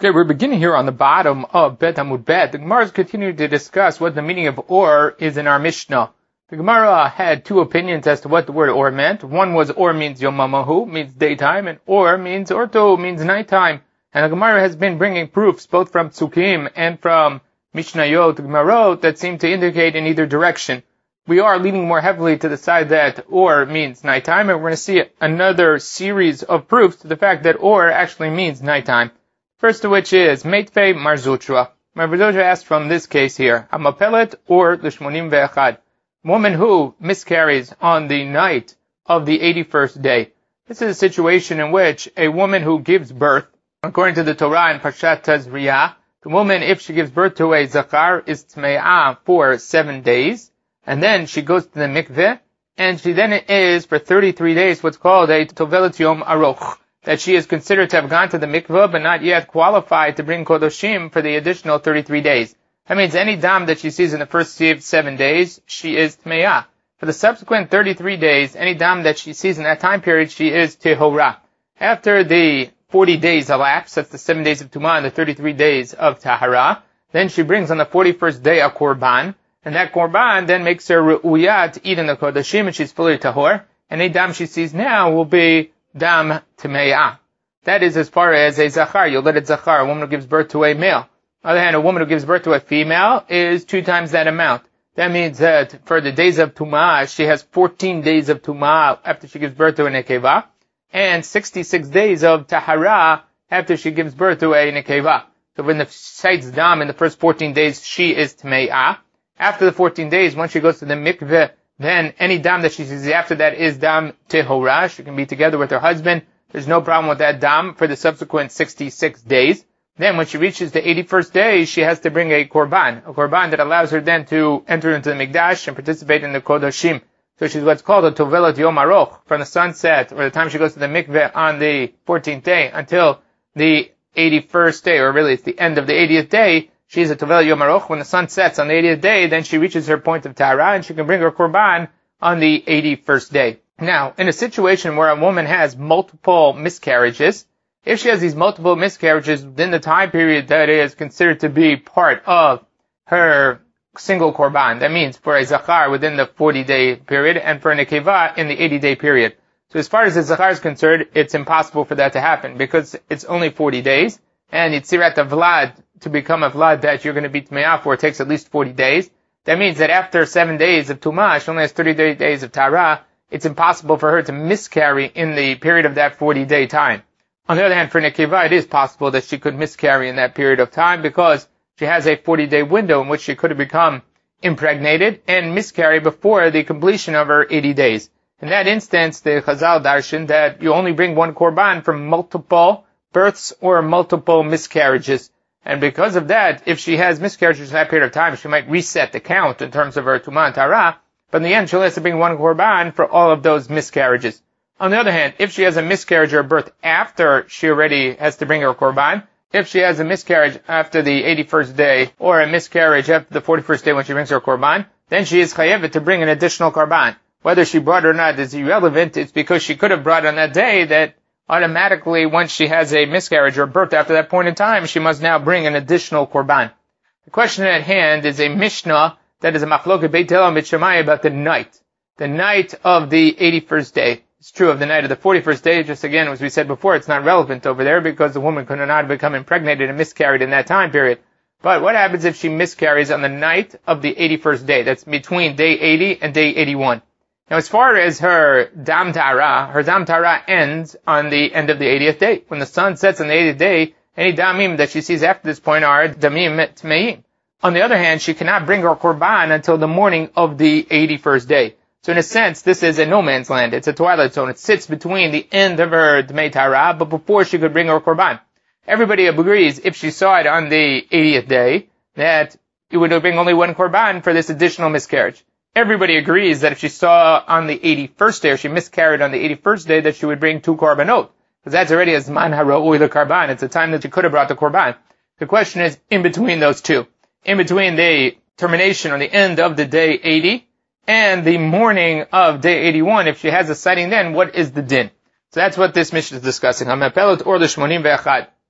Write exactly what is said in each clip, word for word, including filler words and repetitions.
Okay, we're beginning here on the bottom of Bet Amud Bet. The Gemara is continuing to discuss what the meaning of or is in our Mishnah. The Gemara had two opinions as to what the word or meant. One was or means yomamahu, means daytime, and or means orto, means nighttime. And the Gemara has been bringing proofs both from Psukim and from Mishnayot, Gemarot, that seem to indicate in either direction. We are leaning more heavily to the side that or means nighttime, and we're going to see another series of proofs to the fact that or actually means nighttime. First of which is Meitfei Marzutra. Marzutra asked from this case here, Amapelet or Lishmonim Ve'echad. Woman who miscarries on the night of the eighty-first day. This is a situation in which a woman who gives birth, according to the Torah in Parshat Tazriyah, the woman, if she gives birth to a Zakar, is Tme'ah for seven days, and then she goes to the mikveh, and she then is for thirty-three days what's called a Tovelet Yom Aroch, that she is considered to have gone to the mikveh but not yet qualified to bring kodoshim for the additional thirty-three days. That means any dam that she sees in the first seven days, she is tme'ah. For the subsequent thirty-three days, any dam that she sees in that time period, she is tehorah. After the forty days elapse, that's the seven days of tumah and the thirty-three days of tahara, then she brings on the forty-first day a korban, and that korban then makes her re'uyah to eat in the kodoshim, and she's fully tahor, and any dam she sees now will be dam tme'ah. That is as far as a zachar, yoledet zachar, a woman who gives birth to a male. On the other hand, a woman who gives birth to a female is two times that amount. That means that for the days of tumah, she has fourteen days of tumah after she gives birth to a nekeva, and sixty-six days of tahara after she gives birth to a nekeva. So when the sites dam in the first fourteen days, she is tme'ah. After the fourteen days, once she goes to the mikveh, then any dam that she sees after that is dam tehorah. She can be together with her husband. There's no problem with that dam for the subsequent sixty-six days. Then when she reaches the eighty-first day, she has to bring a korban, a korban that allows her then to enter into the mikdash and participate in the kodoshim. So she's what's called a tovelet yom aroch, from the sunset, or the time she goes to the mikveh on the fourteenth day until the eighty-first day, or really it's the end of the eightieth day, she's a tovelet yom aroch. When the sun sets on the eightieth day, then she reaches her point of tahara, and she can bring her korban on the eighty-first day. Now, in a situation where a woman has multiple miscarriages, if she has these multiple miscarriages within the time period that is considered to be part of her single korban, that means for a zachar within the forty-day period and for a nekeva in the eighty-day period. So as far as the zachar is concerned, it's impossible for that to happen because it's only forty days, and Yitzirat Vlad, to become a Vlad that you're going to be tme'ah for, takes at least forty days. That means that after seven days of tumah, she only has thirty days of tahara. It's impossible for her to miscarry in the period of that forty-day time. On the other hand, for nekeva, it is possible that she could miscarry in that period of time because she has a forty-day window in which she could have become impregnated and miscarry before the completion of her eighty days. In that instance, the Chazal darshan that you only bring one korban for multiple births or multiple miscarriages. And because of that, if she has miscarriages in that period of time, she might reset the count in terms of her tumah and tahara, but in the end, she'll have to bring one korban for all of those miscarriages. On the other hand, if she has a miscarriage or birth after she already has to bring her korban, if she has a miscarriage after the eighty-first day, or a miscarriage after the forty-first day when she brings her korban, then she is chayevet to bring an additional korban. Whether she brought it or not is irrelevant. It's because she could have brought on that day that automatically, once she has a miscarriage or birth after that point in time, she must now bring an additional korban. The question at hand is a Mishnah that is a machloket Beit Hillel and Beit Shammai about the night. The night of the eighty-first day. It's true of the night of the forty-first day, just again, as we said before, it's not relevant over there because the woman could not become impregnated and miscarried in that time period. But what happens if she miscarries on the night of the eighty-first day? That's between day eighty and day eighty-one. Now, as far as her dam tahara, her dam tahara ends on the end of the eightieth day. When the sun sets on the eightieth day, any damim that she sees after this point are damim tmeim. On the other hand, she cannot bring her korban until the morning of the eighty-first day. So in a sense, this is a no man's land. It's a twilight zone. It sits between the end of her Dmei Tahara, but before she could bring her korban. Everybody agrees, if she saw it on the eightieth day, that it would bring only one korban for this additional miscarriage. Everybody agrees that if she saw on the eighty-first day, or she miscarried on the eighty-first day, that she would bring two korbanot. Because that's already a zman hara'ui the korban. It's a time that she could have brought the korban. The question is, in between those two. In between the termination or the end of the day eighty, and the morning of day eighty-one, if she has a sighting then, what is the din? So that's what this Mishnah is discussing. Hamapelot or the Shmonim ve'echad.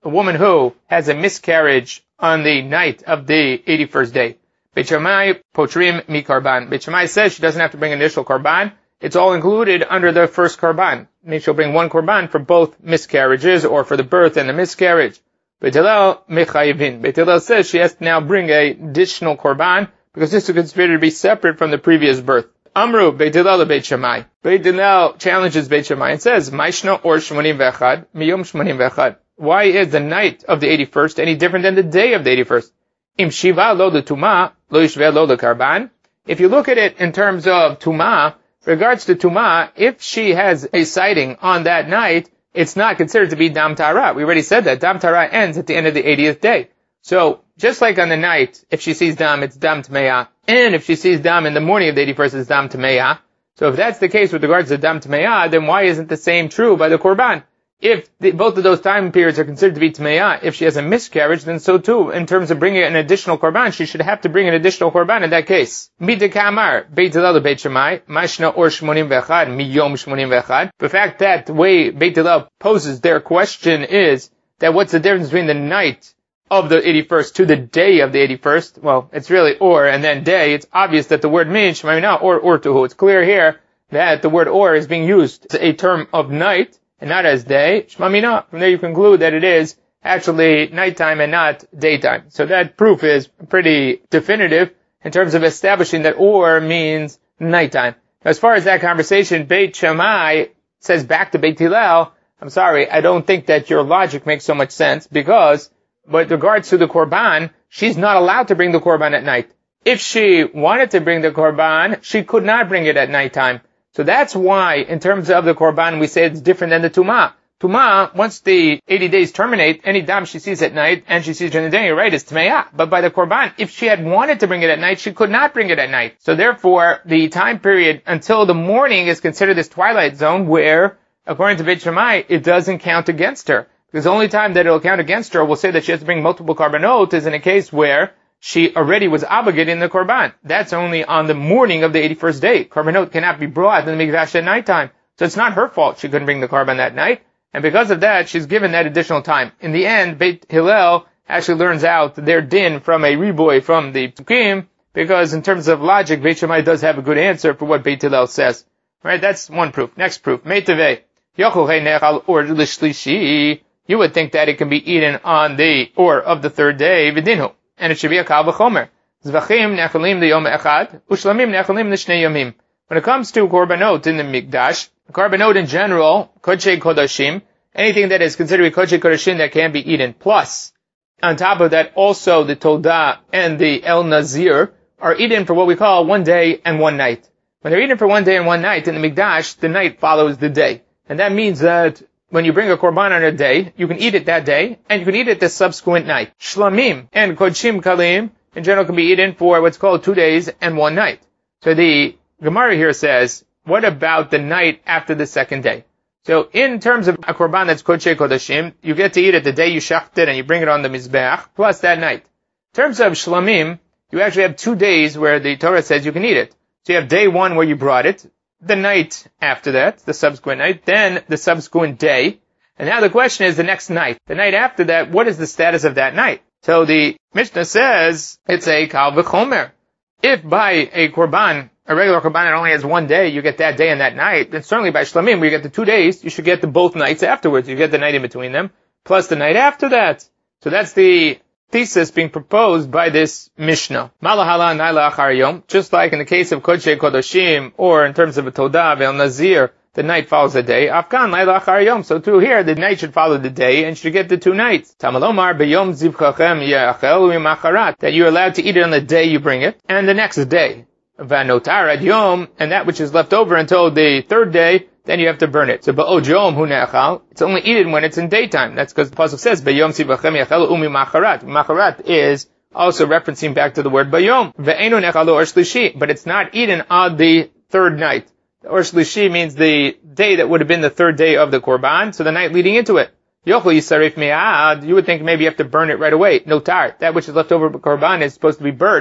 a woman who has a miscarriage on the night of the eighty-first day. Beit Shammai potrim mi karban. Beit Shammai says she doesn't have to bring initial karban. It's all included under the first karban. It means she'll bring one karban for both miscarriages or for the birth and the miscarriage. Beit Hillel mechayivin. Beit Hillel says she has to now bring an additional korban because this is considered to be separate from the previous birth. Amru Beit Hillel Beit Shammai. Beit Hillel challenges Beit Shammai and says, Maishna or shmonim vechad miyom shmonim vechad. Why is the night of the eighty-first any different than the day of the eighty-first? Im shiva lo de tuma lo yishveh lo de karban. If you look at it in terms of tuma, regards to tuma, if she has a sighting on that night, it's not considered to be Dam Tara. We already said that. Dam Tara ends at the end of the eightieth day. So, just like on the night, if she sees Dam, it's Dam Tmeya. And if she sees Dam in the morning of the eighty-first, it's Dam Tmeya. So if that's the case with regards to Dam Tmeya, then why isn't the same true by the Korban? If the, both of those time periods are considered to be Tmeya, if she has a miscarriage, then so too, in terms of bringing an additional Korban, she should have to bring an additional Korban in that case. Mita Kamar, Beit Hillel Beit Shammai, Mashna or Shmonim Vechad, Miyom Shmonim Vechad. The fact that the way Beit Hillel poses their question is that what's the difference between the night of the eighty-first to the day of the eighty-first? Well, it's really or and then day. It's obvious that the word means Shemaina or or tuhu. It's clear here that the word or is being used as a term of night and not as day. Shmamina. From there you conclude that it is actually nighttime and not daytime. So that proof is pretty definitive in terms of establishing that or means nighttime. As far as that conversation, Beit Shammai says back to Beit Hillel, I'm sorry, I don't think that your logic makes so much sense because with regards to the Korban, she's not allowed to bring the Korban at night. If she wanted to bring the Korban, she could not bring it at nighttime. So that's why, in terms of the Korban, we say it's different than the Tumah. Tumah, once the eighty days terminate, any dam she sees at night, and she sees during the day, you're right, is Tmeya. But by the Korban, if she had wanted to bring it at night, she could not bring it at night. So therefore, the time period until the morning is considered this twilight zone where, according to Beit Shammai, it doesn't count against her. Because the only time that it will count against her, we'll say that she has to bring multiple Korbanot, is in a case where she already was obligated in the Korban. That's only on the morning of the eighty-first day. Korbanot cannot be brought in the Mikdash at nighttime. So it's not her fault she couldn't bring the Korban that night. And because of that, she's given that additional time. In the end, Beit Hillel actually learns out their din from a reboy from the Psukim, because in terms of logic, Beit Shammai does have a good answer for what Beit Hillel says. Right? That's one proof. Next proof. Meitaveh. Yochel nechal or l'shlishi. You would think that it can be eaten on the or of the third day, v'dinhu. And it should be a kal v'chomer. Zvachim nechalim l'yom echad, ushlamim nechalim l'shnei yomim. When it comes to korbanot in the mikdash, korbanot in general, kodshei kodashim, anything that is considered kodshei kodashim that can be eaten. Plus, on top of that, also the todah and the el nazir are eaten for what we call one day and one night. When they're eaten for one day and one night in the mikdash, the night follows the day. And that means that when you bring a korban on a day, you can eat it that day, and you can eat it the subsequent night. Shlamim and kodshim kalim, in general, can be eaten for what's called two days and one night. So the Gemara here says, what about the night after the second day? So in terms of a korban that's kodshei kodashim, you get to eat it the day you shacht it and you bring it on the mizbeach, plus that night. In terms of shlamim, you actually have two days where the Torah says you can eat it. So you have day one where you brought it, the night after that, the subsequent night, then the subsequent day. And now the question is the next night. The night after that, what is the status of that night? So the Mishnah says it's a kal v'chomer. If by a korban, a regular korban, it only has one day, you get that day and that night, then certainly by shlamim, where you get the two days, you should get the both nights afterwards. You get the night in between them, plus the night after that. So that's the thesis being proposed by this Mishnah. Malahala naila achar yom, just like in the case of kodshei kodoshim, or in terms of a todah ve'el nazir, the night follows the day. Afkan naila achar yom, so too here, the night should follow the day, and should get the two nights. Tamalomar beyom zivchachem yachel u'macharat, that you're allowed to eat it on the day you bring it, and the next day. Vanotar ad yom, and that which is left over until the third day, then you have to burn it. So ba'od yom hu ne'achal, it's only eaten when it's in daytime. That's because the pasuk says b'yom tzivachem yachelu umi macharat. Macharat is also referencing back to the word b'yom. Ve'enu ne'chalu or shlishi, but it's not eaten on the third night. Or shlishi means the day that would have been the third day of the korban, so the night leading into it. Yochel yisarif mi'ad, you would think maybe you have to burn it right away. Notar, that which is left over of the korban is supposed to be burnt.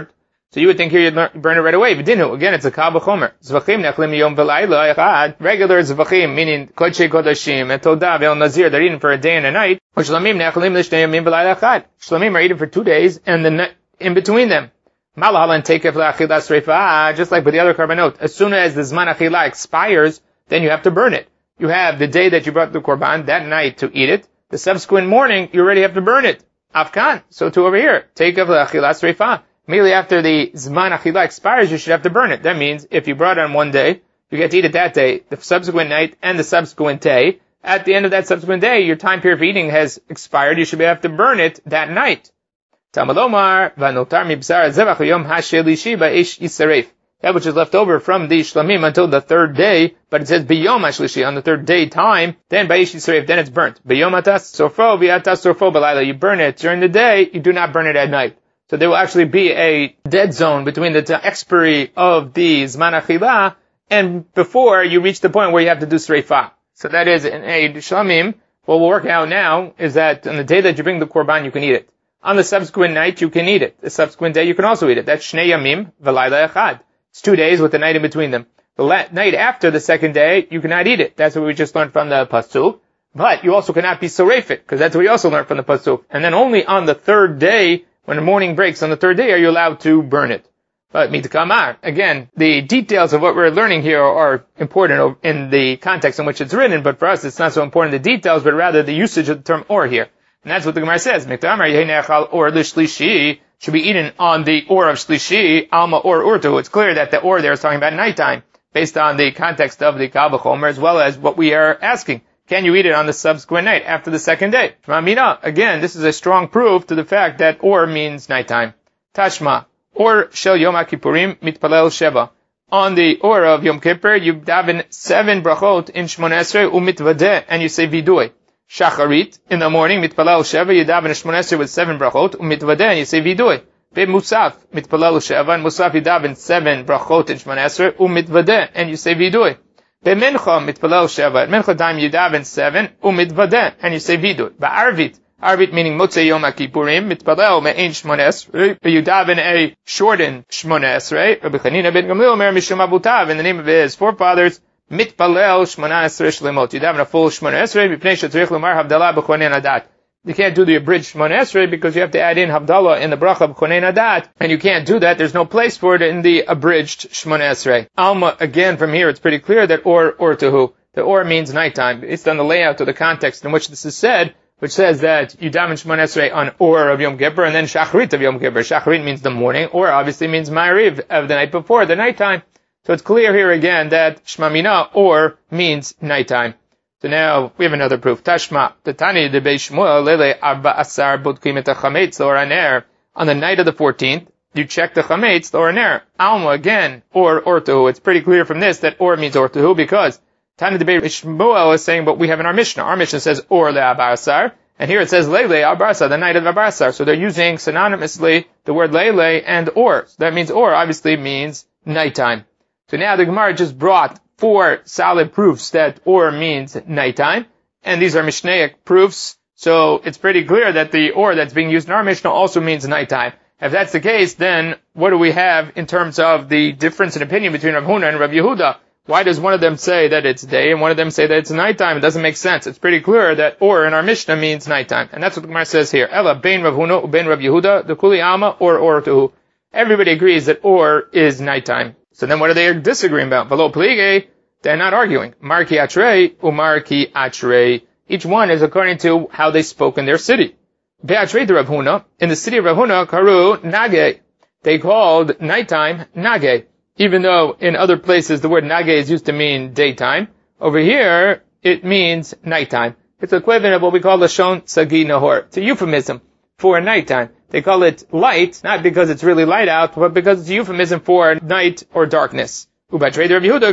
So you would think here you'd burn it right away. But didn't. Again, it's a kal b'chomer. Zvachim nechlim yom v'layla echad. Regular zvachim, meaning kodshei kodashim, and todah ve'el nazir, they're eating for a day and a night. Or shlamim nechlim l'shnei yomim v'layla echad. Shlamim are eating for two days and the night in between them. Malahalan tekef la'achilas reifa, just like with the other korbanot. As soon as the zman achila expires, then you have to burn it. You have the day that you brought the korban, that night to eat it. The subsequent morning, you already have to burn it. Afkan. So too over here. Tekef la'achilas reifa. Immediately after the Zman Achila expires, you should have to burn it. That means if you brought it on one day, you get to eat it that day, the subsequent night, and the subsequent day. At the end of that subsequent day, your time period for eating has expired. You should have to burn it that night. Tamalomar, vanotar mibzar zevach yom hashelishi ba'ish yisaref. That which is left over from the shlamim until the third day, but it says biyom hashlishi, on the third day time, then ba'ish yisaref, then it's burnt. Biyom atas sorfo, v'atas sorfo balayla. You burn it during the day, you do not burn it at night. So there will actually be a dead zone between the expiry of the Zman Achila and before you reach the point where you have to do Sreifa. So that is in a Shlamim. What will work out now is that on the day that you bring the Korban, you can eat it. On the subsequent night, you can eat it. The subsequent day, you can also eat it. That's Shnei Yamim V'Layla Echad. It's two days with the night in between them. The la- night after the second day, you cannot eat it. That's what we just learned from the Pasuk. But you also cannot be Sorefit, because that's what we also learned from the Pasuk. And then only on the third day, when the morning breaks on the third day, are you allowed to burn it? But mitkamar, again, the details of what we're learning here are important in the context in which it's written, but for us it's not so important the details, but rather the usage of the term or here. And that's what the Gemara says. Mitkamar yehinechal or l'shlishi should be eaten on the or of shlishi, alma or urtu. It's clear that the or there is talking about nighttime, based on the context of the kal v'chomer, as well as what we are asking. Can you eat it on the subsequent night, after the second day? Shmamina, again, this is a strong proof to the fact that or means nighttime. Tashma, or shel Yom HaKippurim mitpalel sheva. On the or of Yom Kippur, you daven seven brachot in Shmona Esrei umitvadeh, and you say vidui. Shacharit, in the morning, mitpalel sheva, you daven Shmona Esrei with seven brachot umitvadeh, and you say vidui. Be Musaf, mitpalel sheva, and Musaf you daven seven brachot in Shmona Esrei umitvadeh, and you say vidui. Be'mincha mitpalel sheva. At mincha time you daven seven, umitvadeh, and you say vidu. Ba'arvit, arvit meaning motzei yom kippurim, mitpalel me'in shmona esrei, but you daven a shortened shmona esrei. Rabbi Chanina ben Gamliel mer mishum abutav, in the name of his forefathers, mitpalel shmona esrei shlemot. You daven a full shmona esrei, mipnei shetzarich lomar havdalah b'chonen adat. You can't do the abridged Shmona Esrei because you have to add in Havdalah in the bracha of Chonei Nadat, and you can't do that. There's no place for it in the abridged Shmona Esrei. Alma, again, from here, it's pretty clear that or, or to who. The or means nighttime. It's on the layout of the context in which this is said, which says that you daven Shmona Esrei on or of Yom Kippur, and then Shacharit of Yom Kippur. Shacharit means the morning, or obviously means Ma'ariv of the night before, the nighttime. So it's clear here again that Shmamina, or, means nighttime. So now we have another proof. Tashma, the Tani de Beishmuel lele arba asar budkim et chametz or aner. On the night of the fourteenth, you check the chametz or aner. Alma again, or ortuhu. It's pretty clear from this that or means ortuhu because Tani de Beishmuel is saying what we have in our Mishnah. Our Mishnah says or le arba asar, and here it says lele arba asar, the night of arba asar. So they're using synonymously the word lele and or. So that means or obviously means nighttime. So now the Gemara just brought four solid proofs that or means nighttime, and these are Mishnaic proofs, so it's pretty clear that the or that's being used in our Mishnah also means nighttime. If that's the case, then what do we have in terms of the difference in opinion between Rav Huna and Rav Yehuda? Why does one of them say that it's day and one of them say that it's nighttime? It doesn't make sense. It's pretty clear that or in our Mishnah means nighttime, and that's what the Gemara says here. Ela bein Rav Huna ubein Rav Yehuda, the kuli alma or or tuhu. Everybody agrees that or is nighttime. So then what are they disagreeing about? V'lo plige, they're not arguing. Marki atrei, umarki atrei. Each one is according to how they spoke in their city. Be'atrei de Rav Huna, in the city of Rav Huna, karu nage. They called nighttime nage. Even though in other places the word nage is used to mean daytime, over here it means nighttime. It's equivalent of what we call lashon sagi nahor. It's a euphemism for nighttime. They call it light, not because it's really light out, but because it's a euphemism for night or darkness. And in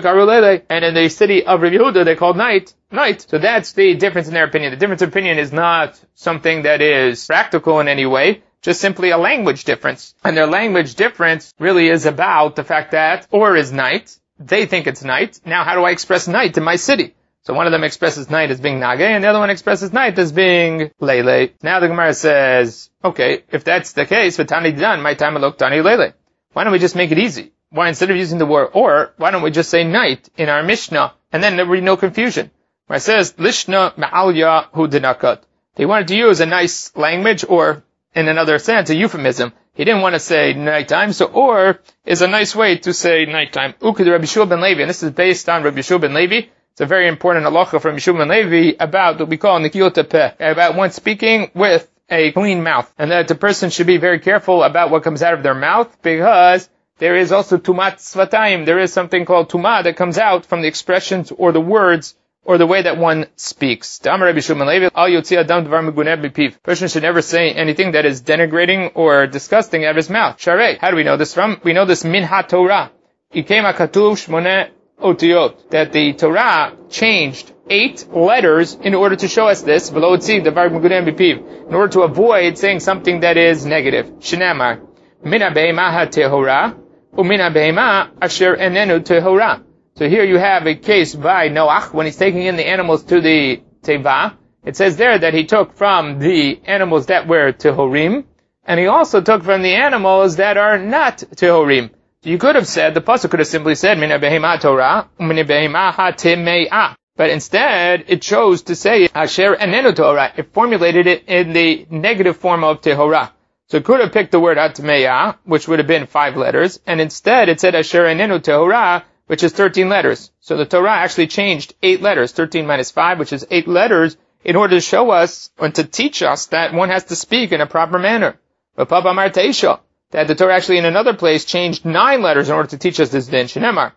the city of Rav Yehuda, they called night, night. So that's the difference in their opinion. The difference of opinion is not something that is practical in any way, just simply a language difference. And their language difference really is about the fact that or is night. They think it's night. Now how do I express night in my city? So one of them expresses night as being nage, and the other one expresses night as being lele. Now the Gemara says, okay, if that's the case, v'tani dan, my time alok tani lele. Why don't we just make it easy? Why, instead of using the word or, why don't we just say night in our Mishnah? And then there would be no confusion. Where it says, Lishna ma'alya hu dinakat. They wanted to use a nice language, or, in another sense, a euphemism. He didn't want to say nighttime, so or is a nice way to say nighttime. Ukid Rabbi Shua ben Levi, and this is based on Rabbi Shua ben Levi. It's a very important halacha from Rabbi Shua ben Levi about what we call nikiyot peh, about one speaking with a clean mouth, and that the person should be very careful about what comes out of their mouth, because there is also tumat svatayim. There is something called tumah that comes out from the expressions or the words or the way that one speaks. Person should never say anything that is denigrating or disgusting out of his mouth. Sharei. How do we know this from? We know this min ha-Torah. That the Torah changed eight letters in order to show us this. In order to avoid saying something that is negative. Shnamar. Mina be'ema ha-tehora. Umina be'ema asher enenu tehora. So here you have a case by Noach when he's taking in the animals to the Teva. It says there that he took from the animals that were Tehorim, and he also took from the animals that are not Tehorim. So you could have said, the pasuk could have simply said, Mina behema Torah, Mina behema ha-teme'ah. But instead, it chose to say, Asher enenu Torah. It formulated it in the negative form of Tehorah. So it could have picked the word ha-teme'ah, which would have been five letters, and instead it said Asher enenu Tehorah, which is thirteen letters. So the Torah actually changed eight letters, thirteen minus five, which is eight letters, in order to show us, and to teach us that one has to speak in a proper manner. But Papa Marteisha, that the Torah actually in another place changed nine letters in order to teach us this din. Shenemar,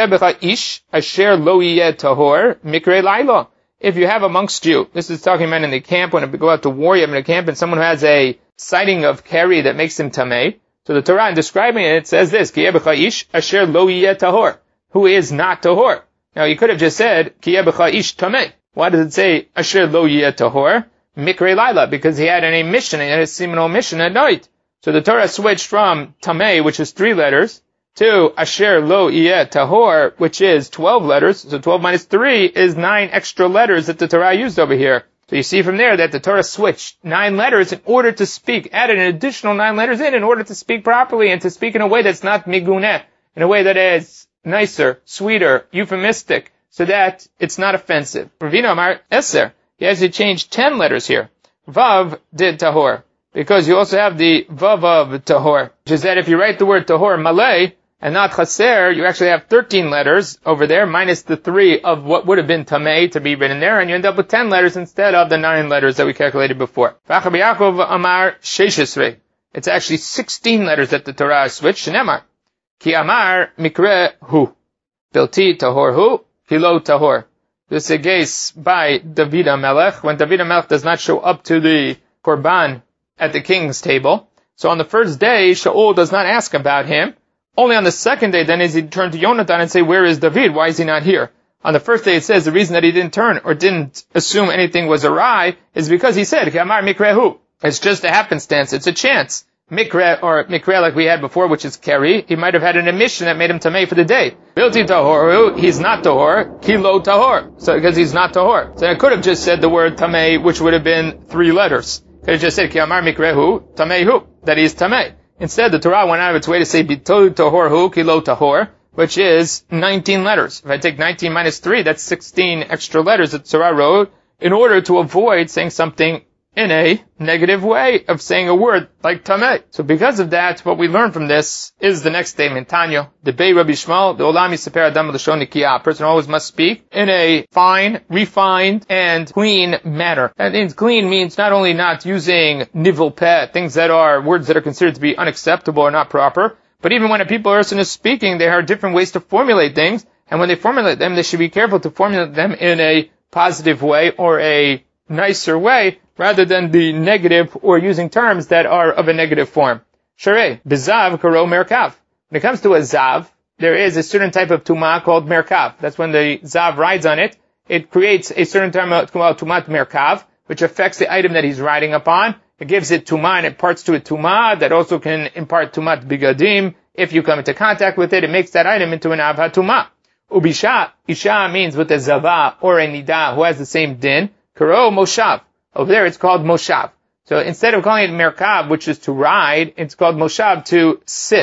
ish asher lo yeh tahor mikre laila. If you have amongst you, this is talking about in the camp, when we go out to war, you have in a camp, and someone who has a sighting of carry that makes him tameh. So the Torah, in describing it, it says this, ish asher lo yeh tahor, who is not tahor. Now, you could have just said, Ki yebecha ish tameh. Why does it say, Asher lo yeh tahor? Mikre laila, because he had an emission, he had a seminal emission at night. So the Torah switched from tameh, which is three letters, to Asher lo yeh tahor, which is twelve letters. So twelve minus three is nine extra letters that the Torah used over here. So you see from there that the Torah switched nine letters in order to speak, added an additional nine letters in in order to speak properly and to speak in a way that's not miguneh, in a way that is nicer, sweeter, euphemistic, so that it's not offensive. Ravina Amar Eser, he has to change ten letters here. Vav did tahor, because you also have the vav of tahor, which is that if you write the word tahor malay and not chaser, you actually have thirteen letters over there, minus the three of what would have been tamei to be written there, and you end up with ten letters instead of the nine letters that we calculated before. V'achav Yaakov Amar Sheshesrei, it's actually sixteen letters that the Torah switched. Shenemar Ki amar mikre hu. Bilti tahor hu. Kilo tahor. This is a case by David HaMelech, when David HaMelech does not show up to the Korban at the king's table. So on the first day, Shaul does not ask about him. Only on the second day, then, is he turn to Yonatan and say, where is David? Why is he not here? On the first day, it says the reason that he didn't turn or didn't assume anything was awry is because he said, Ki amar mikre hu. It's just a happenstance. It's a chance. Mikre, or mikre like we had before, which is keri, he might have had an emission that made him tamei for the day. Bilti tahor, he's not tahor, kilo tahor, so because he's not tahor. So I could have just said the word tamei, which would have been three letters. Could have just said, ki amar mikrehu, tameihu, that he's tamei. Instead, the Torah went out of its way to say, bitol tahorhu, kilo tahor, which is nineteen letters. If I take nineteen minus three, that's sixteen extra letters that the Torah wrote, in order to avoid saying something in a negative way of saying a word like tameh. So because of that, what we learn from this is the next statement. Tanya, the Bei Rabbi Shmuel, the Olam Yisaper Adam L'Shon Nikiyah. A person always must speak in a fine, refined, and clean manner. That means clean means not only not using nivel peh, things that are words that are considered to be unacceptable or not proper, but even when a people person is speaking, there are different ways to formulate things, and when they formulate them, they should be careful to formulate them in a positive way or a nicer way, rather than the negative or using terms that are of a negative form. Sharei, bezav karo merkav. When it comes to a zav, there is a certain type of tumah called merkav. That's when the zav rides on it. It creates a certain type called tumat merkav, which affects the item that he's riding upon. It gives it tumah and imparts to it tumah that also can impart tumat bigadim. If you come into contact with it, it makes that item into an avha tumah. Ubisha, isha means with a zava or a nida who has the same din. Karo moshav. Over there, it's called moshav. So instead of calling it merkav, which is to ride, it's called moshav, to sit.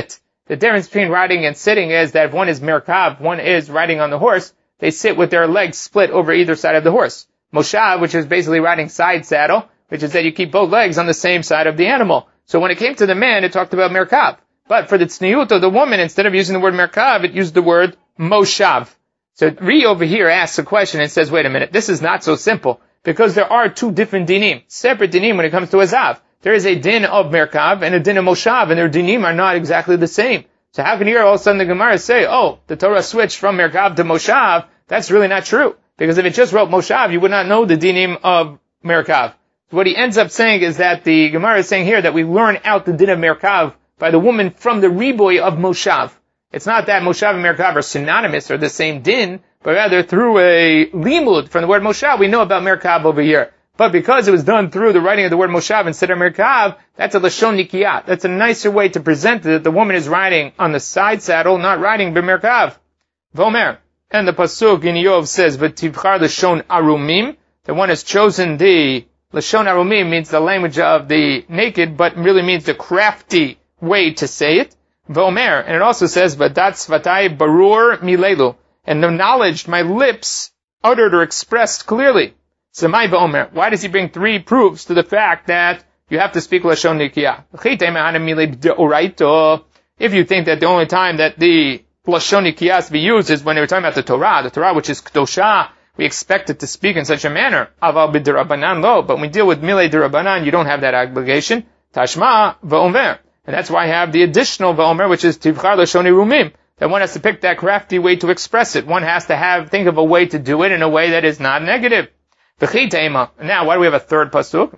The difference between riding and sitting is that if one is merkav, one is riding on the horse, they sit with their legs split over either side of the horse. Moshav, which is basically riding side saddle, which is that you keep both legs on the same side of the animal. So when it came to the man, it talked about merkav. But for the tzniut of the woman, instead of using the word merkav, it used the word moshav. So Ri over here asks a question and says, wait a minute, this is not so simple, because there are two different dinim, separate dinim when it comes to azav. There is a din of merkav and a din of moshav, and their dinim are not exactly the same. So how can you hear all of a sudden the Gemara say, oh, the Torah switched from merkav to moshav? That's really not true. Because if it just wrote moshav, you would not know the dinim of merkav. So what he ends up saying is that the Gemara is saying here that we learn out the din of merkav by the woman from the riboy of moshav. It's not that moshav and merkav are synonymous or the same din, but rather through a limud from the word moshav, we know about merkav over here. But because it was done through the writing of the word moshav instead of merkav, that's a lashon nikiyah. That's a nicer way to present it, that the woman is riding on the side saddle, not riding b'merkav. Vomer. And the pasuk in Yov says, v'tivchar lashon arumim. The one has chosen the lashon arumim means the language of the naked, but really means the crafty way to say it. Vomer. And it also says, v'dat svatai barur milelu. And the knowledge my lips uttered or expressed clearly. Samai v'omer. Why does he bring three proofs to the fact that you have to speak lashon nikiyah? If you think that the only time that the lashon nikiyah is to be used is when we're talking about the Torah, the Torah which is kedosha, we expect it to speak in such a manner. Aval b'derabanan lo. But when we deal with milei derabanan, you don't have that obligation. Tashma v'omer. And that's why I have the additional v'omer, which is tivchar lashon rumim. That one has to pick that crafty way to express it. One has to have think of a way to do it in a way that is not negative. Now, why do we have a third pasuk?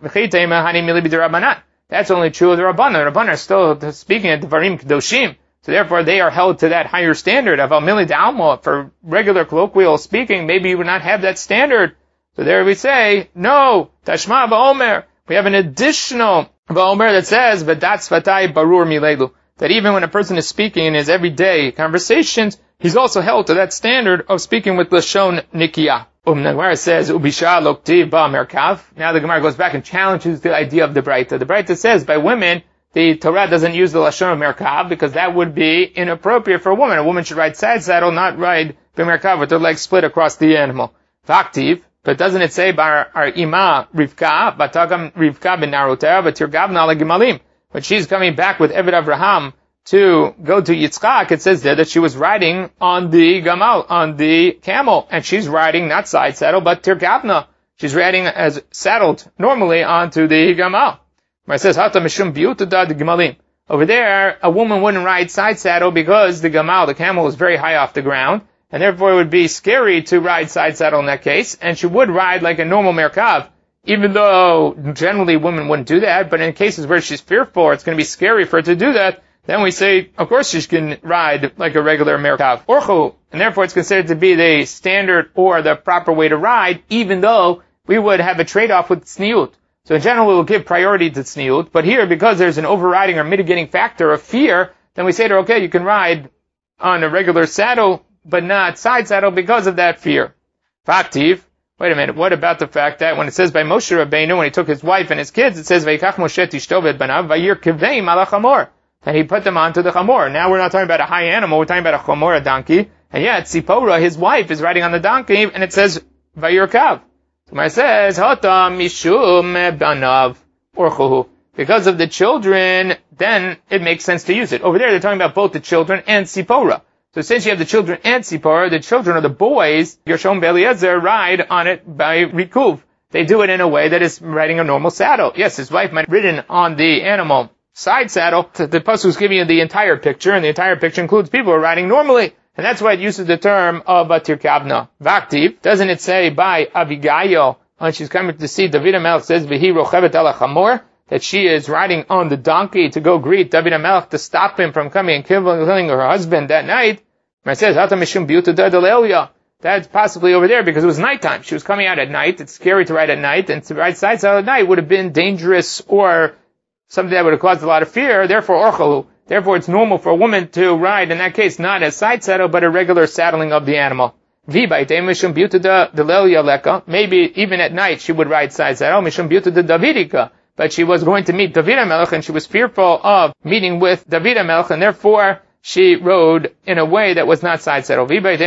That's only true of the Rabbanan. The Rabbanan are still speaking at Devarim Kedoshim, so therefore they are held to that higher standard of Al-Mili D'Alma. For regular colloquial speaking, maybe you would not have that standard. So there we say, no, Tashma v'omer. We have an additional v'omer that says, V'dat svatai barur milelu. That even when a person is speaking in his everyday conversations, he's also held to that standard of speaking with Lashon Nikiyah. Um, the Gemara says, Ubisha loktiv ba merkav. Now the Gemara goes back and challenges the idea of the Braita. The Braita says, by women, the Torah doesn't use the Lashon of merkav because that would be inappropriate for a woman. A woman should ride side saddle, not ride b'merkav with her legs split across the animal. Vaktiv, but doesn't it say, Bar our ima Rivka, batagam Rivka ben narotera, but tirgavna la gimalim. When she's coming back with Eved Avraham to go to Yitzchak, it says there that she was riding on the gamal, on the camel, and she's riding not side saddle, but tirgavna. She's riding as saddled normally onto the gamal. Where it says, Hata mishum biutada de gimalim. Over there, a woman wouldn't ride side saddle because the gamal, the camel, is very high off the ground, and therefore it would be scary to ride side saddle in that case, and she would ride like a normal merkav, even though generally women wouldn't do that, but in cases where she's fearful or it's going to be scary for her to do that, then we say, of course she can ride like a regular merkav. Orchu, and therefore it's considered to be the standard or the proper way to ride, even though we would have a trade-off with tzniut. So in general we will give priority to tzniut, but here, because there's an overriding or mitigating factor of fear, then we say to her, okay, you can ride on a regular saddle, but not side saddle because of that fear. Faktiv, wait a minute, what about the fact that when it says by Moshe Rabbeinu, when he took his wife and his kids, it says, Vayikach Moshe tishto v'et banav, vayir kiveim ala chamor. And he put them onto the chamor. Now we're not talking about a high animal, we're talking about a chamor, a donkey. And yet, Tzipora, his wife, is riding on the donkey, and it says, Vayir kav. So it says, Hota mishum banav, orchuhu. Because of the children, then it makes sense to use it. Over there, they're talking about both the children and Tzipora. So since you have the children and Tzipora, the children or the boys, Gershom Beliezer, ride on it by Rikuv. They do it in a way that is riding a normal saddle. Yes, his wife might have ridden on the animal side saddle. The pasuk is giving you the entire picture, and the entire picture includes people who are riding normally. And that's why it uses the term of uh, tirkavna. Vaktiv, doesn't it say by Abigail, when she's coming to see David HaMelech, says, V'hi rochevet ala chamor, that she is riding on the donkey to go greet David HaMelech to stop him from coming and killing her husband that night. And it says, Hata mishum biuta da'dalelia. That's possibly over there because it was nighttime. She was coming out at night. It's scary to ride at night, and to ride side saddle at night would have been dangerous or something that would have caused a lot of fear. Therefore, orchalu. Therefore, it's normal for a woman to ride, in that case, not as side saddle, but a regular saddling of the animal. Maybe even at night she would ride side saddle, but she was going to meet David HaMelech, and she was fearful of meeting with David HaMelech, and therefore she rode in a way that was not side saddle.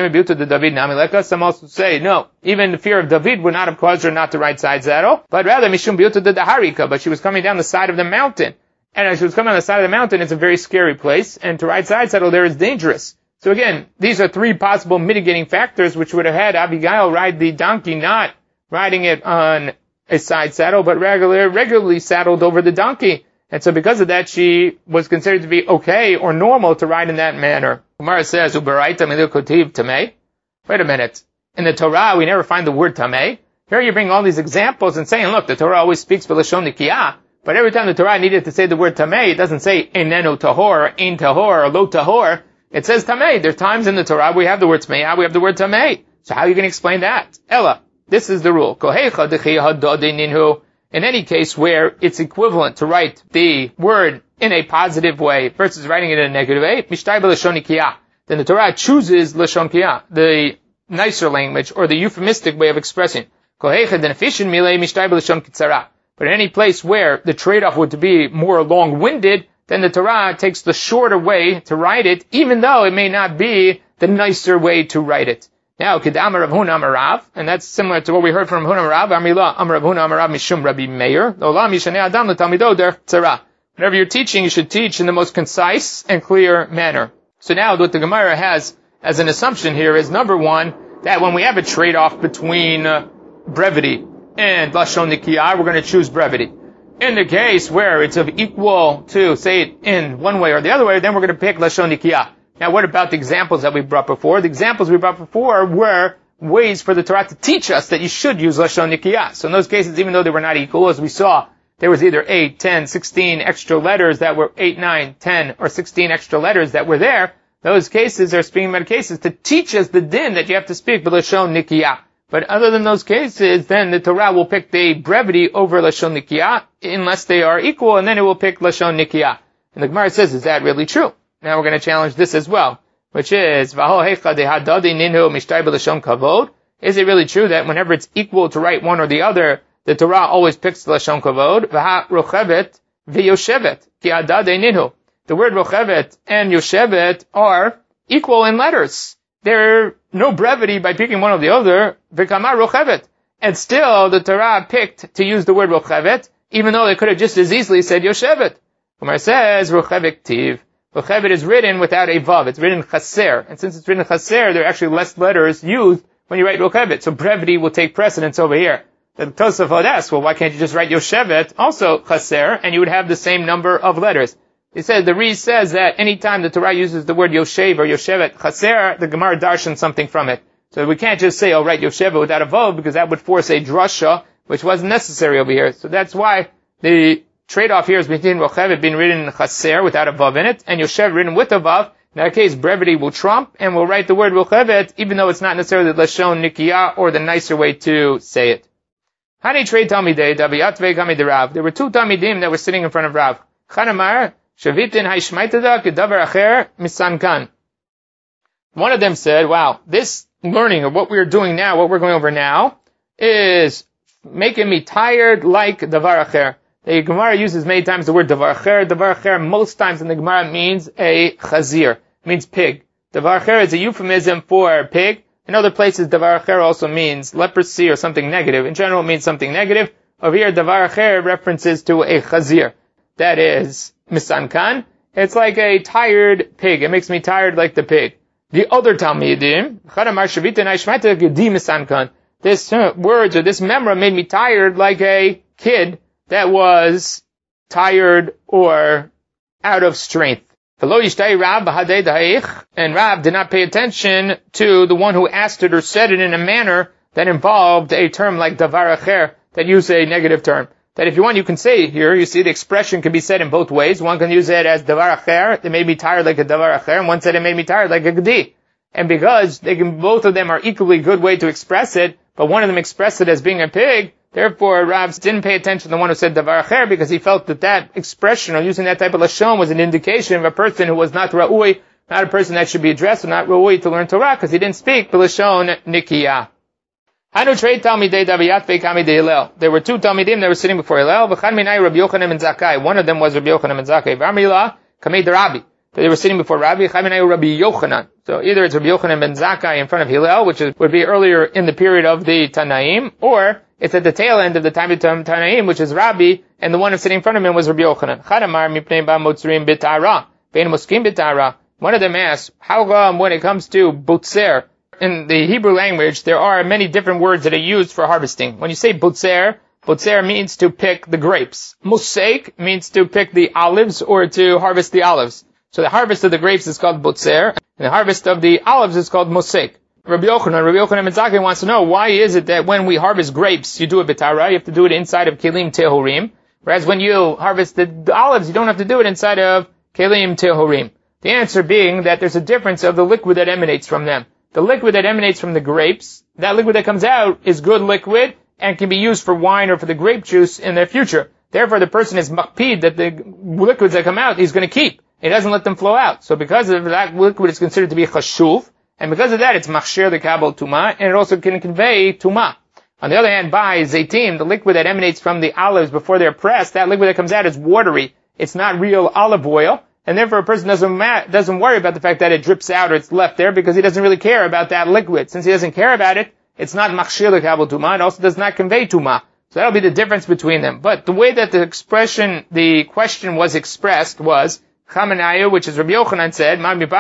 Some also say, no, even the fear of David would not have caused her not to ride side saddle, but rather Mishum Biuta the Daharika, but she was coming down the side of the mountain. And as she was coming on the side of the mountain, it's a very scary place, and to ride side saddle there is dangerous. So again, these are three possible mitigating factors which would have had Abigail ride the donkey, not riding it on a side saddle, but regular, regularly saddled over the donkey. And so because of that, she was considered to be okay or normal to ride in that manner. Gemara says, Ubaraita milil kotiv tamei. Wait a minute. In the Torah, we never find the word tamei. Here you bring all these examples and saying, look, the Torah always speaks b'lashon nikiyah, but every time the Torah needed to say the word tamei, it doesn't say enenu tahor, ein tahor, or lo tahor. It says tamei. There's times in the Torah we have the word tamei, we have the word tamei. So how are you going to explain that? Ella, this is the rule. Kohecha dechiya hadodi ninhu. In any case where it's equivalent to write the word in a positive way versus writing it in a negative way, mishtay b'lashon nikiyah, then the Torah chooses lashon kiyah, the nicer language or the euphemistic way of expressing. Kohecha denefishin milei mishtay b'lashon kitzara. But in any place where the trade-off would be more long-winded, then the Torah takes the shorter way to write it, even though it may not be the nicer way to write it. Now, Kedamar Rav Huna Amar Rav, and that's similar to what we heard from Huna Rav, Amrila Amar Rav Huna Amar Rav Mishum Rabbi Meir, Olam Yishanei Adam L'Talmido Der Tzara. Whenever you're teaching, you should teach in the most concise and clear manner. So now, what the Gemara has as an assumption here is, number one, that when we have a trade-off between uh, brevity and Lashon Nikiyah, we're going to choose brevity. In the case where it's of equal to, say it in one way or the other way, then we're going to pick Lashon Nikiyah. Now, what about the examples that we brought before? The examples we brought before were ways for the Torah to teach us that you should use Lashon Nikiyah. So in those cases, even though they were not equal, as we saw, there was either eight, ten, sixteen extra letters that were eight, nine, ten, or sixteen extra letters that were there. Those cases are speaking about cases to teach us the din that you have to speak Lashon Nikiyah. But other than those cases, then the Torah will pick the brevity over Lashon Nikiyah unless they are equal, and then it will pick Lashon Nikiyah. And the Gemara says, is that really true? Now we're going to challenge this as well, which is, is it really true that whenever it's equal to write one or the other, the Torah always picks Lashon Kavod? The word rochevet and yoshevet are equal in letters. There's no brevity by picking one or the other. V'kamar rochevet. And still, the Torah picked to use the word rochevet, even though they could have just as easily said yoshevet. Gemara says, rochevet tiv. Rochevet is written without a vav. It's written chaser. And since it's written chaser, there are actually less letters used when you write rochevet. So brevity will take precedence over here. The Tosafot asks, well, why can't you just write yoshevet, also chaser, and you would have the same number of letters? He says, the Riz says that anytime the Torah uses the word yoshev or yoshevet chaser, the Gemara darshans something from it. So we can't just say, oh, write yoshevet without a vav, because that would force a drasha, which wasn't necessary over here. So that's why the trade-off here is between rochevet being written in chaser without a vav in it, and yoshev written with a vav. In that case, brevity will trump, and we'll write the word rochevet, even though it's not necessarily the lashon nikiyah or the nicer way to say it. Hani trade talmidei daviyatve kamid Rav. There were two talmidim that were sitting in front of Rav. Chanamar shavitin haishmaitada kedavar acher misankan. One of them said, wow, this learning of what we're doing now, what we're going over now, is making me tired like davar acher. The Gemara uses many times the word davar acher. Davar acher most times in the Gemara means a chazir. It means pig. Davar acher is a euphemism for pig. In other places, davar acher also means leprosy or something negative. In general, it means something negative. Over here, davar acher references to a chazir. That is misankan. It's like a tired pig. It makes me tired like the pig. The other talmidim, this uh, words or this memra made me tired like a kid that was tired or out of strength. And Rav did not pay attention to the one who asked it or said it in a manner that involved a term like davar acher, that used a negative term. That if you want, you can say here, you see the expression can be said in both ways. One can use it as davar acher, it made me tired like a davar acher, and one said it made me tired like a gedi. And because they can, both of them are equally good way to express it, but one of them expressed it as being a pig, therefore Rav didn't pay attention to the one who said davar acher, because he felt that that expression, or using that type of lashon, was an indication of a person who was not ra'ui, not a person that should be addressed, or not ra'ui to learn Torah, because he didn't speak b'lashon nikiyah. There were two talmidim that were sitting before Hillel. One of them was Rabbi Yochanan ben Zakkai. that they were sitting before Rabbi Chaminayu Rabbi Yochanan. So either it's Rabbi Yochanan ben Zakkai in front of Hillel, which is, would be earlier in the period of the Tanaim, or it's at the tail end of the time of Tanaim, which is Rabbi, and the one who's sitting in front of him was Rabbi Yochanan. Chadamar mipnei ba motzrim b'tara, ve'en moskim b'tara. One of them asks, how come when it comes to botzer, in the Hebrew language, there are many different words that are used for harvesting. When you say botzer, botzer means to pick the grapes. Mosek means to pick the olives or to harvest the olives. So the harvest of the grapes is called botzer, and the harvest of the olives is called mosek. Rabbi Yochanan, Rabbi Yochanan ben Zakkai wants to know, why is it that when we harvest grapes, you do it b'tara, you have to do it inside of kelim tehorim, whereas when you harvest the, the olives, you don't have to do it inside of kelim tehorim. The answer being that there's a difference of the liquid that emanates from them. The liquid that emanates from the grapes, that liquid that comes out is good liquid and can be used for wine or for the grape juice in the future. Therefore, the person is makpid that the liquids that come out he's going to keep. He doesn't let them flow out. So because of that liquid is considered to be chashuv, and because of that it's machshir the kabel tuma, and it also can convey tuma. On the other hand, by zaitim, the liquid that emanates from the olives before they're pressed, that liquid that comes out is watery. It's not real olive oil, and therefore a person doesn't ma- doesn't worry about the fact that it drips out or it's left there because he doesn't really care about that liquid. Since he doesn't care about it, it's not machshir the kabel tuma, it also does not convey tuma. So that'll be the difference between them. But the way that the expression, the question was expressed was, Chaminayu, which is Rabbi Yochanan said,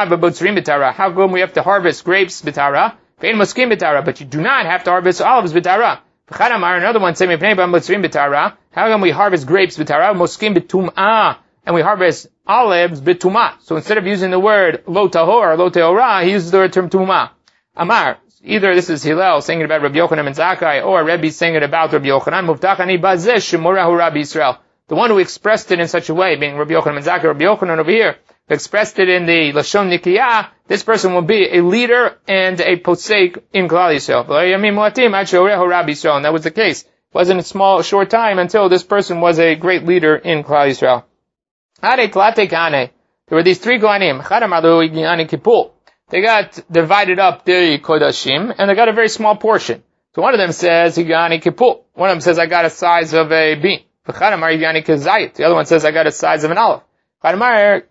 how come we have to harvest grapes b'tara, but you do not have to harvest olives b'tara? Another one said, how come we harvest grapes b'tara, moskim b'tum'ah, and we harvest olives b'tum'ah? So instead of using the word lo tahor or lo teorah, he uses the term tum'ah. Amar, either this is Hillel saying it about Rabbi Yochanan and Zakkai, or Rebbe saying it about Rabbi Yochanan, muftachani bazeh shemorahu Rabbi Yisrael. The one who expressed it in such a way, being Rabbi Yochanan ben Zakkai, Rabbi Yochanan over here, who expressed it in the Lashon Nikiyah, this person will be a leader and a posek in Klal Yisrael. And that was the case. It wasn't a small, short time until this person was a great leader in Klal Yisrael. There were these three Kohanim. They got divided up the Kodashim, and they got a very small portion. So one of them says, Higani Kipul. One of them says, I got a size of a bean. The other one says, I got a size of an olive. I got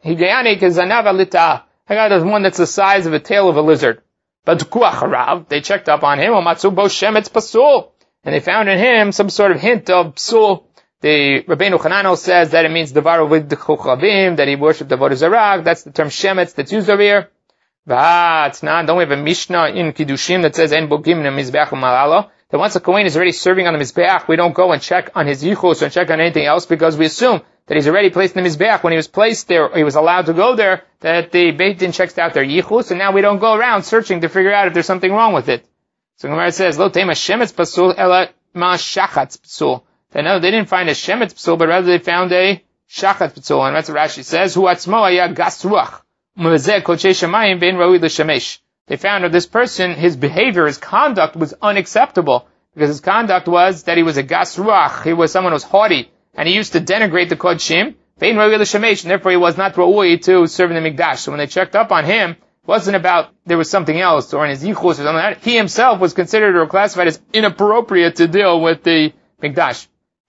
the one that's the size of a tail of a lizard. But they checked up on him, and they found in him some sort of hint of psul. The Rabbeinu Hananel says that it means devar with the chochavim, that he worshipped the Avodah Zarah. That's the term shemetz that's used over here. Don't we have a Mishnah in Kiddushim that says en bogim mizbeach u'malalo? That once a Kohen is already serving on the Mizbeach, we don't go and check on his yichus or check on anything else because we assume that he's already placed in the Mizbeach. When he was placed there, or he was allowed to go there, that the Beit Din checks out their yichus, and now we don't go around searching to figure out if there's something wrong with it. So Gemara says, Lo tema shemetz pasul ela ma shachatz pasul. That no, they didn't find a shemetz pasul, but rather they found a shachatz pasul. And that's what Rashi says, Hu atzmo haya gas ruach, u'mevazeh kodshei shamayim ve'en raui l'shamesh. They found that this person, his behavior, his conduct was unacceptable, because his conduct was that he was a gas ruach, he was someone who was haughty, and he used to denigrate the kodshim, ve'en raui l'shamesh, and therefore he was not ra'ui to serve in the mikdash. So when they checked up on him, it wasn't about there was something else, or in his yichus or something like that. He himself was considered or classified as inappropriate to deal with the mikdash.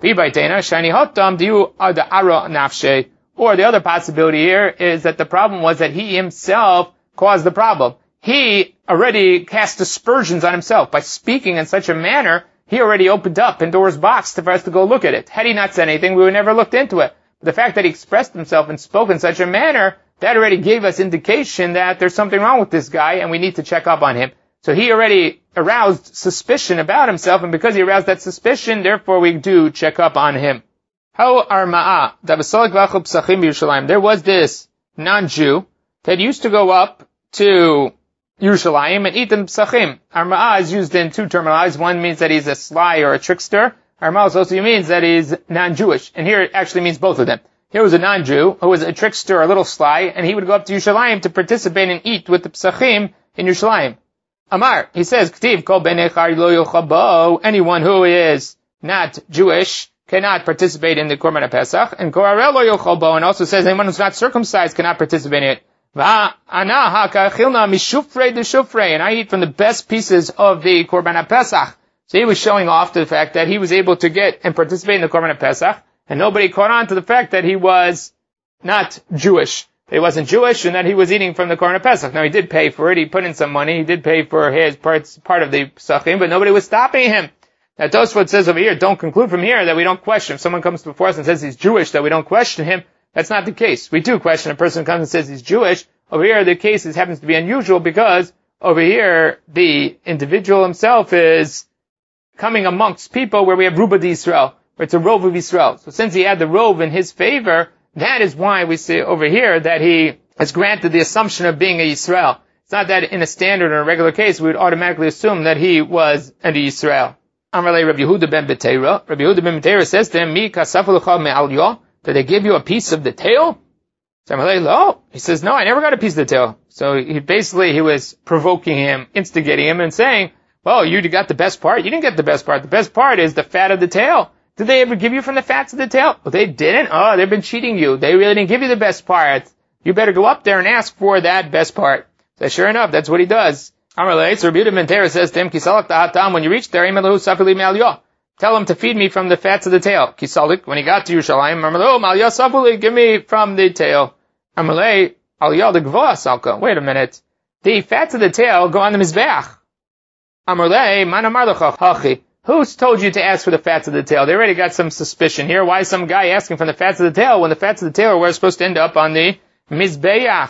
Or the other possibility here is that the problem was that he himself caused the problem. He already cast aspersions on himself. By speaking in such a manner, he already opened up Pandora's box for us to go look at it. Had he not said anything, we would never looked into it. But the fact that he expressed himself and spoke in such a manner, that already gave us indication that there's something wrong with this guy and we need to check up on him. So he already aroused suspicion about himself, and because he aroused that suspicion, therefore we do check up on him. How Arma'a, there was this non-Jew that used to go up to Yerushalayim and eat the psachim. Arma'a is used in two terminologies. One means that he's a sly or a trickster. Arma'a also means that he's non-Jewish. And here it actually means both of them. Here was a non-Jew who was a trickster, a little sly, and he would go up to Yerushalayim to participate and eat with the psachim in Yerushalayim. Amar, he says, K'tiv kol ben echad lo yochabo, anyone who is not Jewish cannot participate in the Korban HaPesach, and Korarel lo yochabo, and also says anyone who's not circumcised cannot participate in it. And I eat from the best pieces of the Korban HaPesach. So he was showing off to the fact that he was able to get and participate in the Korban HaPesach, and nobody caught on to the fact that he was not Jewish. that he wasn't Jewish and that he was eating from the Korban Pesach. Now he did pay for it, he put in some money, he did pay for his parts, part of the Pesachim, but nobody was stopping him. Now Tosfot says over here, don't conclude from here that we don't question. If someone comes before us and says he's Jewish, that we don't question him. That's not the case. We do question a person who comes and says he's Jewish. Over here, the case is, happens to be unusual because over here, the individual himself is coming amongst people where we have Ruba d'Yisrael, where it's a Rov of Yisrael. So since he had the Rov in his favor, that is why we see over here that he is granted the assumption of being a Yisrael. It's not that in a standard or a regular case we would automatically assume that he was a Yisrael. Amalei Rabbi Yehuda ben Beteira. Rabbi Yehuda ben Beteira says to him, Mi kasafu l'cha me'al yo? Did they give you a piece of the tail? So Amalei, no. He says, no, I never got a piece of the tail. So he basically, he was provoking him, instigating him, and saying, well, you got the best part. You didn't get the best part. The best part is the fat of the tail. Did they ever give you from the fats of the tail? Well, they didn't. Oh, they've been cheating you. They really didn't give you the best part. You better go up there and ask for that best part. So sure enough, that's what he does. Amalei, so Rabbi Yehuda ben Beteira says to him, Kisalak ta'atam, when you reach there, imelahu safili me'al yo. Tell him to feed me from the fats of the tail. Kisalik, when he got to Yerushalayim, Amalei, mal yo safili, give me from the tail. Amalei, al yo de gvoa salka. Wait a minute. The fats of the tail go on the mizbeach. Amalei, man amar lecha hachi. Who's told you to ask for the fats of the tail? They already got some suspicion here. Why is some guy asking for the fats of the tail when the fats of the tail were supposed to end up on the mizbeach?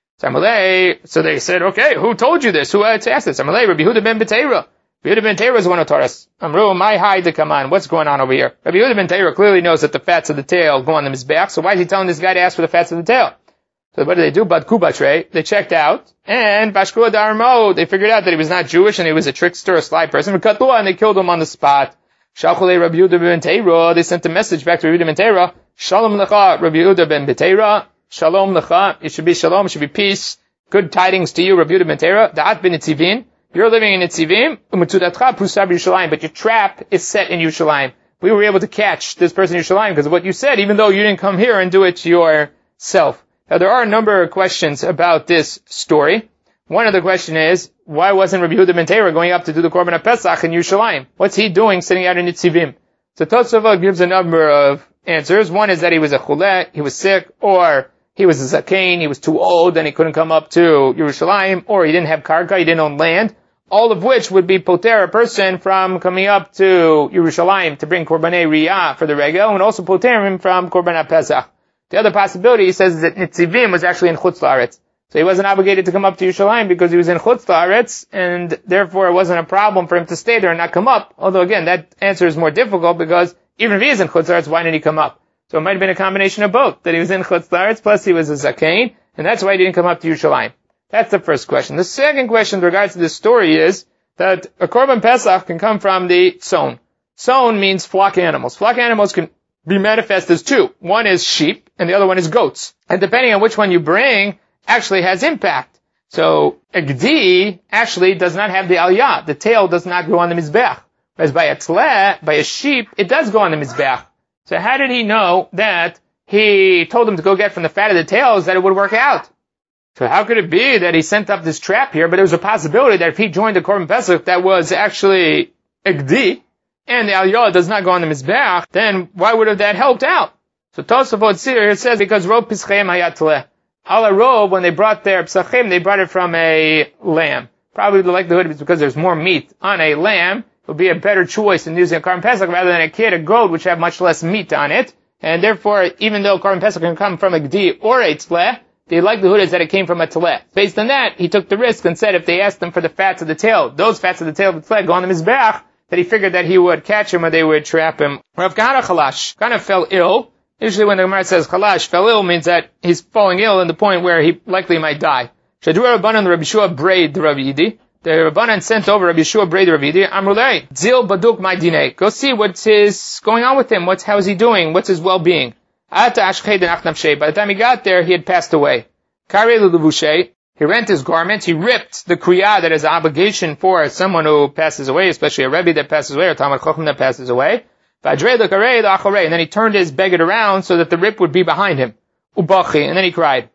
So they said, okay, who told you this? Who had to ask this? Amalei, Rabbi Yehuda ben Beteira. Rabbi Yehuda ben Beteira is the one who taught us. Amru, my hide to come on. What's going on over here? Rabbi Yehuda ben Beteira clearly knows that the fats of the tail go on the mizbeach, so why is he telling this guy to ask for the fats of the tail? So what did they do? Badku batre. They checked out, and Bashkua Darmo, they figured out that he was not Jewish and he was a trickster, a sly person, and they killed him on the spot. Shalchule Rabbi Yehuda ben Beteira. They sent a message back to Rabbi Yehuda ben Beteira. Shalom lecha, Rabbi Yehuda ben Beteira. Shalom lecha. It should be shalom, it should be peace. Good tidings to you, Rabbi Yehuda ben Beteira. Da'at ben Nitzivim. You're living in Nitzivim. U'metzudatcha prusab Yerushalayim. But your trap is set in Yerushalayim. We were able to catch this person in Yerushalayim because of what you said, even though you didn't come here and do it yourself. Now, there are a number of questions about this story. One of the question is, why wasn't Rabbi Yehuda ben Beteira going up to do the Korban Pesach in Yerushalayim? What's he doing sitting out in Nitzivim? So Tosafot gives a number of answers. One is that he was a chuleh, he was sick, or he was a zakein, he was too old and he couldn't come up to Yerushalayim, or he didn't have karka, he didn't own land, all of which would be poter a person from coming up to Yerushalayim to bring Korbanei Riyah for the regel, and also poter him from Korban Pesach. The other possibility, he says, is that Nitzivim was actually in Chutz La'aretz. So he wasn't obligated to come up to Yerushalayim because he was in Chutz La'aretz, and therefore it wasn't a problem for him to stay there and not come up. Although again, that answer is more difficult because even if he is in Chutz La'aretz, why didn't he come up? So it might have been a combination of both, that he was in Chutz La'aretz, plus he was a Zakein, and that's why he didn't come up to Yerushalayim. That's the first question. The second question with regards to this story is that a Korban Pesach can come from the Tzon. Tzon means flock animals. Flock animals can be manifest as two. One is sheep, and the other one is goats. And depending on which one you bring, actually has impact. So, a gdi actually does not have the aliyah. The tail does not go on the mizbeach. Whereas by a tleh, by a sheep, it does go on the mizbeach. So how did he know that he told him to go get from the fat of the tails that it would work out? So how could it be that he sent up this trap here, but there was a possibility that if he joined the Korban Pesach that was actually a gdi, and the aliyah does not go on the mizbeach, then why would have that helped out? So Tosafot here says because Rov Pischem hayat tleh. Ala Rov, when they brought their psachim, they brought it from a lamb. Probably the likelihood is because there's more meat on a lamb. It would be a better choice in using a Korban Pesach rather than a kid, a goat, which have much less meat on it. And therefore, even though Korban Pesach can come from a gdi or a tleh, the likelihood is that it came from a tleh. Based on that, he took the risk and said if they asked him for the fats of the tail, those fats of the tail of the tleh go on the mizbeach, that he figured that he would catch him or they would trap him. Rav Kahana Chalash kind of fell ill. Usually when the Gemara says Chalash fell ill means that he's falling ill in the point where he likely might die. Shadu Rabbanan Rabbi Yeshua braid the Rabbi Yidi. The Rabbanan sent over Rabbi Yeshua braid the Rabbi Yidi. Amrulei, Zil Baduk my dinei. Go see what's his going on with him. What's how is he doing? What's his well-being? Ata Ashched and Achnavshei. By the time he got there, he had passed away. Kare Luluvushay. He rent his garments, he ripped the kriyah that is an obligation for someone who passes away, especially a Rebbe that passes away, or Talmud Chacham that passes away. And then he turned his beged around so that the rip would be behind him. Ubachi, and then he cried.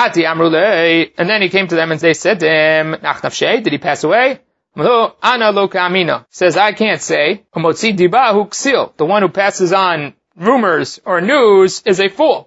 And then he came to them and they said to him, did he pass away? Ana lo ka'amina. Says, I can't say. The one who passes on rumors or news is a fool.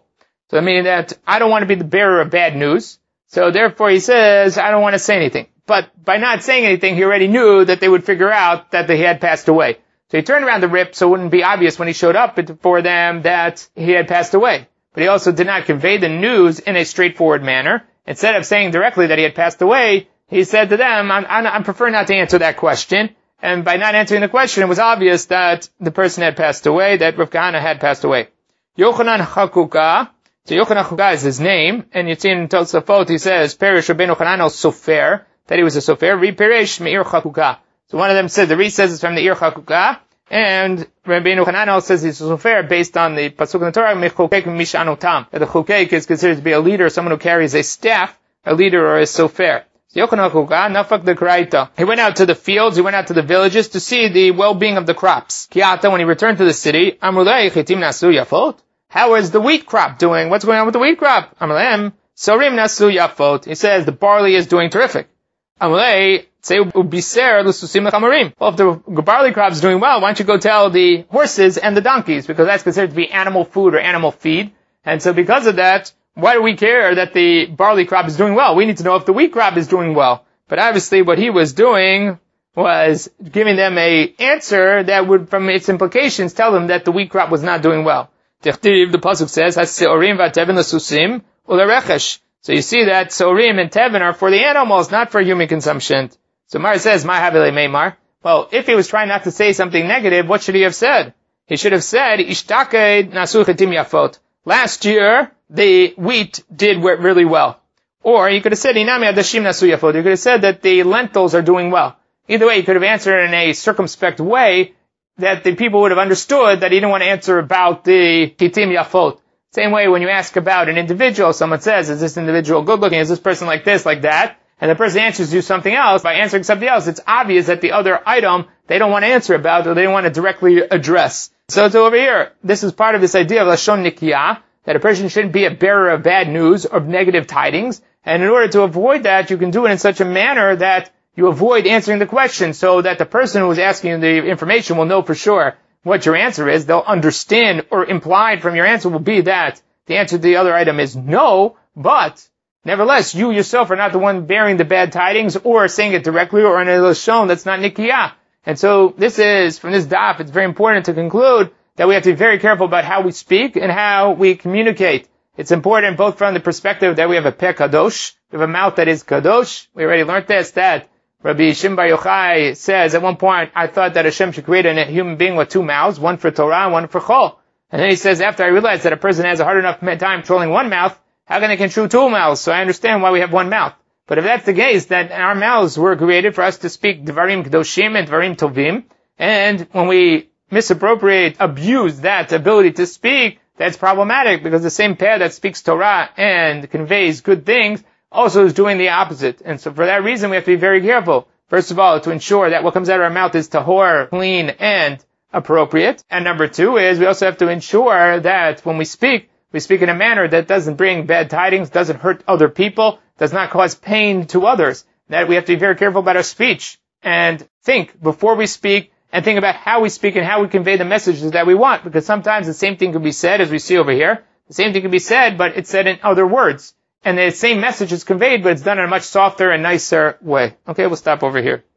So I mean that I don't want to be the bearer of bad news. So therefore he says, I don't want to say anything. But by not saying anything, he already knew that they would figure out that he had passed away. So he turned around the rip so it wouldn't be obvious when he showed up for them that he had passed away. But he also did not convey the news in a straightforward manner. Instead of saying directly that he had passed away, he said to them, I'm, I'm, I prefer not to answer that question. And by not answering the question, it was obvious that the person had passed away, that Rav Kahana had passed away. Yochanan Hakuka. So Yochanan Hakuka is his name. And you see in Tosafot, he says, Perish Rabbeinu Hananel Sofer, that he was a Sofer. Re Perish Me'ir Hakuka. So one of them said, the Re says it's from the Ir Hakuka. And Rabbeinu Hananel says he's a Sofer based on the Pasuk in the Torah, Mechokek Mishanotam. That the Chokek is considered to be a leader, someone who carries a staff, a leader or a Sofer. So Yochanan Hakuka, Nafak the Karaita. He went out to the fields, he went out to the villages to see the well-being of the crops. Kiata, when he returned to the city, Amrulei Chitim Nasu Yafot. How is the wheat crop doing? What's going on with the wheat crop? Amrulem, Sorim Nasu Yafot. He says the barley is doing terrific. Amrulei, say ubiser lususim lechamarim. Well, if the barley crop is doing well, why don't you go tell the horses and the donkeys, because that's considered to be animal food or animal feed. And so because of that, why do we care that the barley crop is doing well? We need to know if the wheat crop is doing well. But obviously what he was doing was giving them a answer that would, from its implications, tell them that the wheat crop was not doing well. The pasuk says, "Haseorim v'atevin l'susim u'lerechesh." So you see that Sorim and Tevin are for the animals, not for human consumption. So Mar says, "Ma havile meimar." Well, if he was trying not to say something negative, what should he have said? He should have said, "Ishtaked nasu chetim yafot." Last year, the wheat did really well. Or he could have said, "Inami adashim nasu yafot." He could have said that the lentils are doing well. Either way, he could have answered in a circumspect way that the people would have understood that he didn't want to answer about the chetim yafot. Same way when you ask about an individual, someone says, is this individual good looking? Is this person like this, like that? And the person answers you something else. By answering something else, it's obvious that the other item they don't want to answer about or they don't want to directly address. So, so over here, this is part of this idea of Lashon Nikiyah, that a person shouldn't be a bearer of bad news or negative tidings. And in order to avoid that, you can do it in such a manner that you avoid answering the question so that the person who is asking you the information will know for sure what your answer is. They'll understand, or implied from your answer will be that the answer to the other item is no, but nevertheless, you yourself are not the one bearing the bad tidings or saying it directly or in a lashon that's not nikiyah. And so this is, from this daf, it's very important to conclude that we have to be very careful about how we speak and how we communicate. It's important both from the perspective that we have a peh kadosh, we have a mouth that is kadosh. We already learned this, that Rabbi Shimon Bar Yochai says at one point, I thought that Hashem should create a human being with two mouths, one for Torah and one for Chol. And then he says, after I realized that a person has a hard enough time controlling one mouth, how can they control two mouths? So I understand why we have one mouth. But if that's the case, that our mouths were created for us to speak Dvarim Kedoshim and Dvarim Tovim, and when we misappropriate, abuse that ability to speak, that's problematic, because the same pair that speaks Torah and conveys good things also is doing the opposite. And so for that reason, we have to be very careful. First of all, to ensure that what comes out of our mouth is tahor, clean, and appropriate. And number two is we also have to ensure that when we speak, we speak in a manner that doesn't bring bad tidings, doesn't hurt other people, does not cause pain to others. That we have to be very careful about our speech and think before we speak, and think about how we speak and how we convey the messages that we want. Because sometimes the same thing can be said, as we see over here. The same thing can be said, but it's said in other words. And the same message is conveyed, but it's done in a much softer and nicer way. Okay, we'll stop over here.